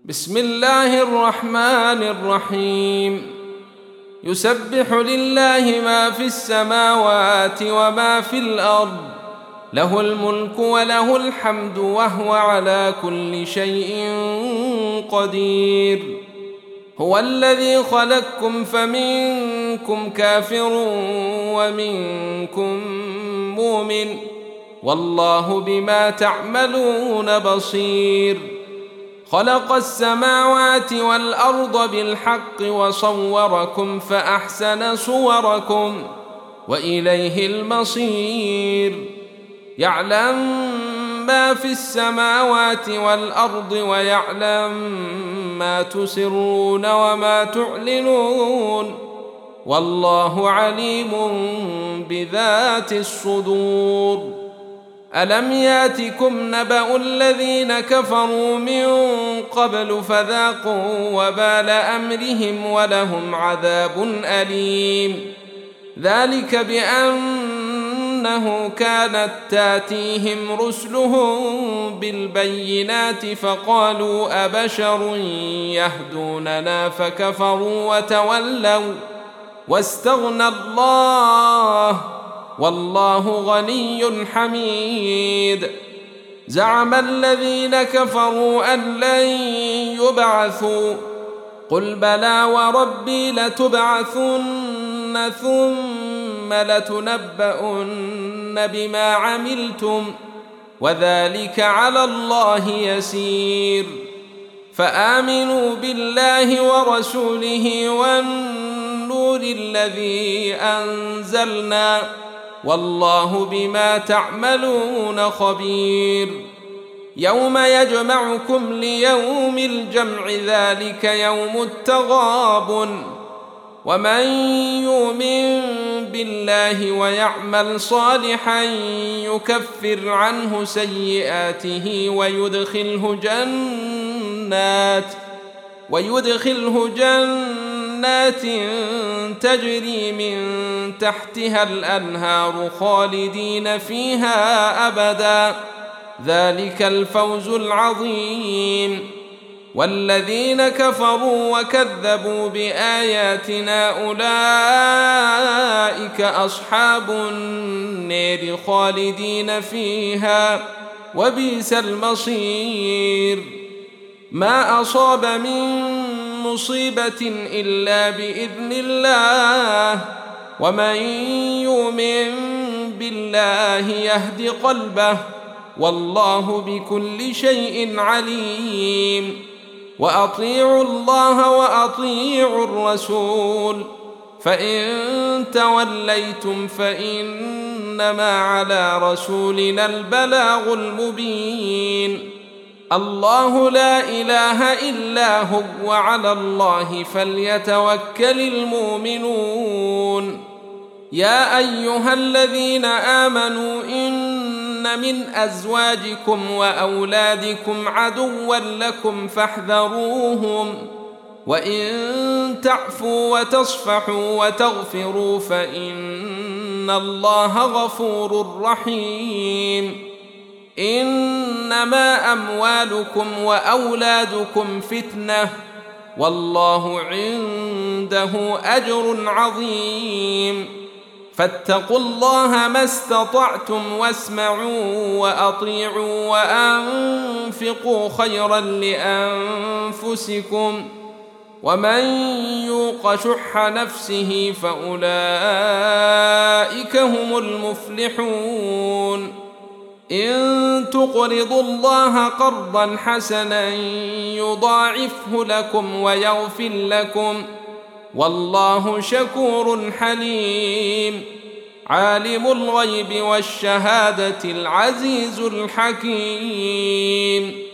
بسم الله الرحمن الرحيم. يسبح لله ما في السماوات وما في الأرض، له الملك وله الحمد وهو على كل شيء قدير. هو الذي خلقكم فمنكم كافر ومنكم مؤمن، والله بما تعملون بصير. خلق السماوات والأرض بالحق وصوركم فأحسن صوركم وإليه المصير. يعلم ما في السماوات والأرض ويعلم ما تسرون وما تعلنون، والله عليم بذات الصدور. ألم ياتكم نبأ الذين كفروا من قبل فذاقوا وبال أمرهم ولهم عذاب أليم. ذلك بأنه كانت تاتيهم رسلهم بالبينات فقالوا أبشر يهدوننا فكفروا وتولوا واستغنى الله، والله غني حميد. زعم الذين كفروا أن لن يبعثوا، قل بلى وربي لتبعثن ثم لتنبؤن بما عملتم وذلك على الله يسير. فآمنوا بالله ورسوله والنور الذي أنزلنا، والله بما تعملون خبير. يوم يجمعكم ليوم الجمع ذلك يوم التغابن، ومن يؤمن بالله ويعمل صالحا يكفر عنه سيئاته ويدخله جنات تجري من تحتها الأنهار خالدين فيها أبدا، ذلك الفوز العظيم. والذين كفروا وكذبوا بآياتنا أولئك أصحاب النار خالدين فيها وبئس المصير. ما أصاب من مصيبة إلا بإذن الله، ومن يؤمن بالله يهد قلبه، والله بكل شيء عليم. وأطيعوا الله وأطيعوا الرسول، فإن توليتم فإنما على رسولنا البلاغ المبين. الله لا إله إلا هو وعلى الله فليتوكل المؤمنون. يا أيها الذين آمنوا إن من أزواجكم وأولادكم عدوا لكم فاحذروهم، وإن تعفوا وتصفحوا وتغفروا فإن الله غفور رحيم. إنما أموالكم وأولادكم فتنة، والله عنده أجر عظيم. فاتقوا الله ما استطعتم واسمعوا وأطيعوا وأنفقوا خيرا لأنفسكم، ومن يوق شح نفسه فأولئك هم المفلحون. إن تقرضوا الله قرضا حسنا يضاعفه لكم ويغفر لكم، والله شكور حليم. عالم الغيب والشهادة العزيز الحكيم.